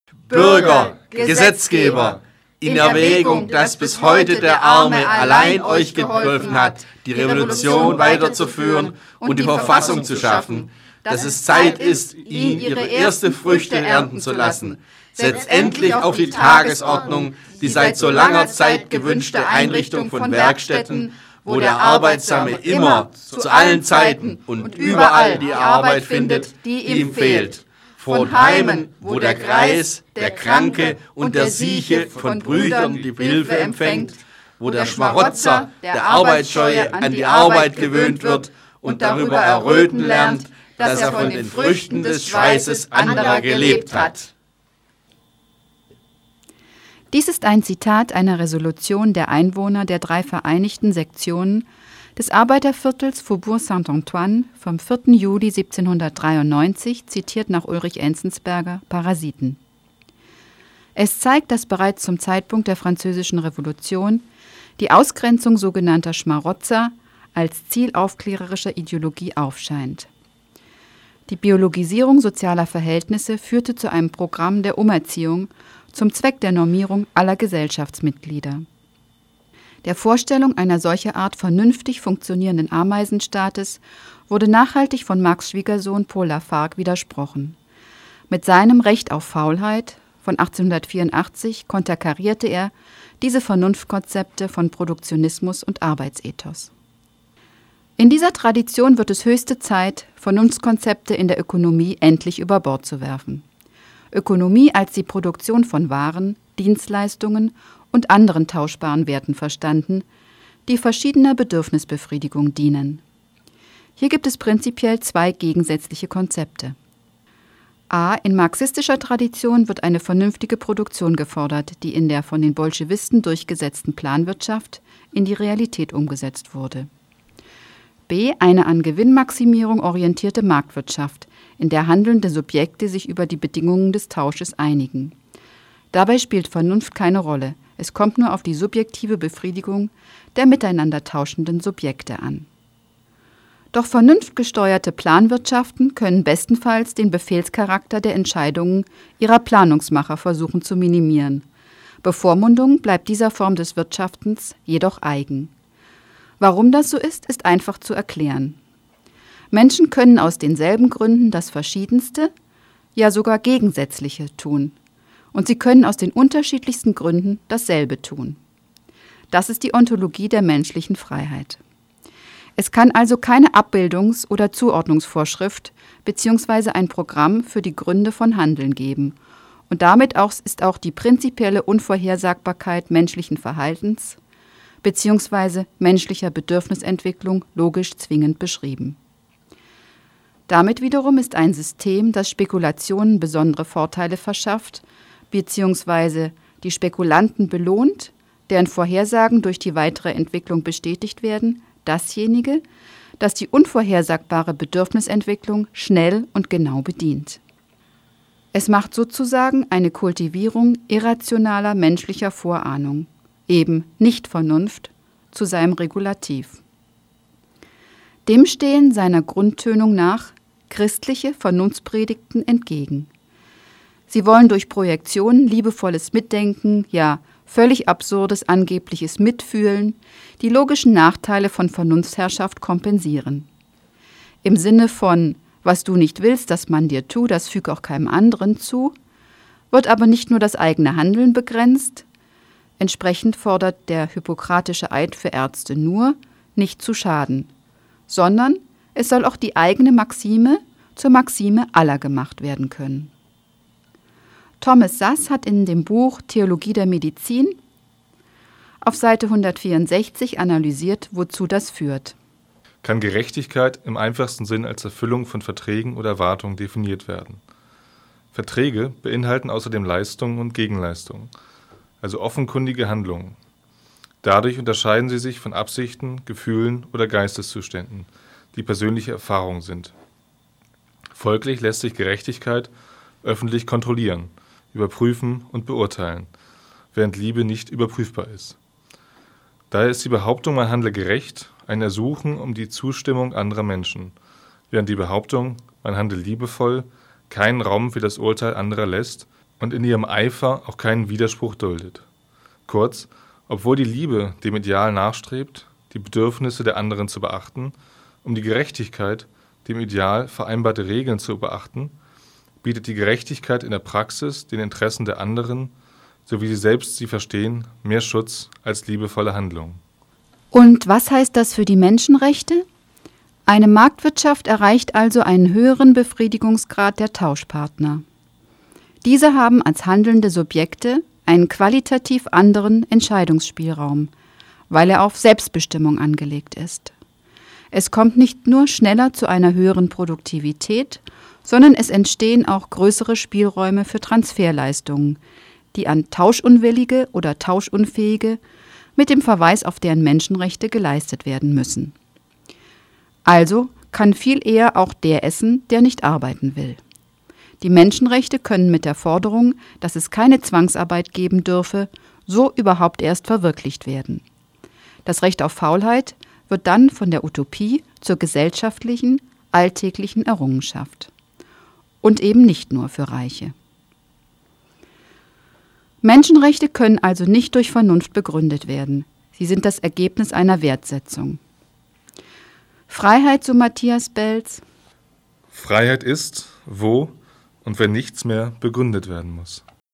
Bürger, Gesetzgeber, in Erwägung, dass bis heute der Arme allein euch geholfen hat, die Revolution weiterzuführen und die Verfassung zu schaffen, dass es Zeit ist, ihn ihre erste Früchte ernten zu lassen. Setzt endlich auf die Tagesordnung die seit so langer Zeit gewünschte Einrichtung von Werkstätten, wo der Arbeitsame immer, zu allen Zeiten und überall die Arbeit findet, die ihm fehlt. Von Heimen, wo der Greis, der Kranke und der Sieche von Brüdern die Hilfe empfängt, wo der Schmarotzer, der Arbeitsscheue an die Arbeit gewöhnt wird und darüber erröten lernt, dass er von den Früchten des Schweißes anderer gelebt hat. Dies ist ein Zitat einer Resolution der Einwohner der 3 vereinigten Sektionen des Arbeiterviertels Faubourg Saint-Antoine vom 4. Juli 1793, zitiert nach Ulrich Enzensberger, Parasiten. Es zeigt, dass bereits zum Zeitpunkt der Französischen Revolution die Ausgrenzung sogenannter Schmarotzer als Ziel aufklärerischer Ideologie aufscheint. Die Biologisierung sozialer Verhältnisse führte zu einem Programm der Umerziehung zum Zweck der Normierung aller Gesellschaftsmitglieder. Der Vorstellung einer solcher Art vernünftig funktionierenden Ameisenstaates wurde nachhaltig von Marx' Schwiegersohn Paul Lafargue widersprochen. Mit seinem Recht auf Faulheit von 1884 konterkarierte er diese Vernunftkonzepte von Produktionismus und Arbeitsethos. In dieser Tradition wird es höchste Zeit, Vernunftskonzepte in der Ökonomie endlich über Bord zu werfen. Ökonomie als die Produktion von Waren, Dienstleistungen und anderen tauschbaren Werten verstanden, die verschiedener Bedürfnisbefriedigung dienen. Hier gibt es prinzipiell 2 gegensätzliche Konzepte. A. In marxistischer Tradition wird eine vernünftige Produktion gefordert, die in der von den Bolschewisten durchgesetzten Planwirtschaft in die Realität umgesetzt wurde. B. Eine an Gewinnmaximierung orientierte Marktwirtschaft, in der handelnde Subjekte sich über die Bedingungen des Tausches einigen. Dabei spielt Vernunft keine Rolle. Es kommt nur auf die subjektive Befriedigung der miteinander tauschenden Subjekte an. Doch vernunftgesteuerte Planwirtschaften können bestenfalls den Befehlscharakter der Entscheidungen ihrer Planungsmacher versuchen zu minimieren. Bevormundung bleibt dieser Form des Wirtschaftens jedoch eigen. Warum das so ist, ist einfach zu erklären. Menschen können aus denselben Gründen das Verschiedenste, ja sogar Gegensätzliche tun. Und sie können aus den unterschiedlichsten Gründen dasselbe tun. Das ist die Ontologie der menschlichen Freiheit. Es kann also keine Abbildungs- oder Zuordnungsvorschrift bzw. ein Programm für die Gründe von Handeln geben. Und damit ist auch die prinzipielle Unvorhersagbarkeit menschlichen Verhaltens bzw. menschlicher Bedürfnisentwicklung logisch zwingend beschrieben. Damit wiederum ist ein System, das Spekulationen besondere Vorteile verschafft, bzw. die Spekulanten belohnt, deren Vorhersagen durch die weitere Entwicklung bestätigt werden, dasjenige, das die unvorhersagbare Bedürfnisentwicklung schnell und genau bedient. Es macht sozusagen eine Kultivierung irrationaler menschlicher Vorahnung, eben Nichtvernunft, zu seinem Regulativ. Dem stehen seiner Grundtönung nach christliche Vernunftspredigten entgegen. Sie wollen durch Projektion liebevolles Mitdenken, ja völlig absurdes angebliches Mitfühlen, die logischen Nachteile von Vernunftsherrschaft kompensieren. Im Sinne von was du nicht willst, dass man dir tut, das füg auch keinem anderen zu, wird aber nicht nur das eigene Handeln begrenzt, entsprechend fordert der hippokratische Eid für Ärzte nur, nicht zu schaden, sondern es soll auch die eigene Maxime zur Maxime aller gemacht werden können. Thomas Sass hat in dem Buch Theologie der Medizin auf Seite 164 analysiert, wozu das führt. Kann Gerechtigkeit im einfachsten Sinn als Erfüllung von Verträgen oder Erwartungen definiert werden. Verträge beinhalten außerdem Leistungen und Gegenleistungen, also offenkundige Handlungen. Dadurch unterscheiden sie sich von Absichten, Gefühlen oder Geisteszuständen, die persönliche Erfahrungen sind. Folglich lässt sich Gerechtigkeit öffentlich kontrollieren, überprüfen und beurteilen, während Liebe nicht überprüfbar ist. Daher ist die Behauptung, man handle gerecht, ein Ersuchen um die Zustimmung anderer Menschen, während die Behauptung, man handle liebevoll, keinen Raum für das Urteil anderer lässt, und in ihrem Eifer auch keinen Widerspruch duldet. Kurz, obwohl die Liebe dem Ideal nachstrebt, die Bedürfnisse der anderen zu beachten, um die Gerechtigkeit, dem Ideal vereinbarte Regeln zu beachten, bietet die Gerechtigkeit in der Praxis den Interessen der anderen, so wie sie selbst sie verstehen, mehr Schutz als liebevolle Handlung. Und was heißt das für die Menschenrechte? Eine Marktwirtschaft erreicht also einen höheren Befriedigungsgrad der Tauschpartner. Diese haben als handelnde Subjekte einen qualitativ anderen Entscheidungsspielraum, weil er auf Selbstbestimmung angelegt ist. Es kommt nicht nur schneller zu einer höheren Produktivität, sondern es entstehen auch größere Spielräume für Transferleistungen, die an Tauschunwillige oder Tauschunfähige mit dem Verweis auf deren Menschenrechte geleistet werden müssen. Also kann viel eher auch der essen, der nicht arbeiten will. Die Menschenrechte können mit der Forderung, dass es keine Zwangsarbeit geben dürfe, so überhaupt erst verwirklicht werden. Das Recht auf Faulheit wird dann von der Utopie zur gesellschaftlichen, alltäglichen Errungenschaft. Und eben nicht nur für Reiche. Menschenrechte können also nicht durch Vernunft begründet werden. Sie sind das Ergebnis einer Wertsetzung. Freiheit, so Matthias Belz. Freiheit ist, wo und wenn nichts mehr begründet werden muss.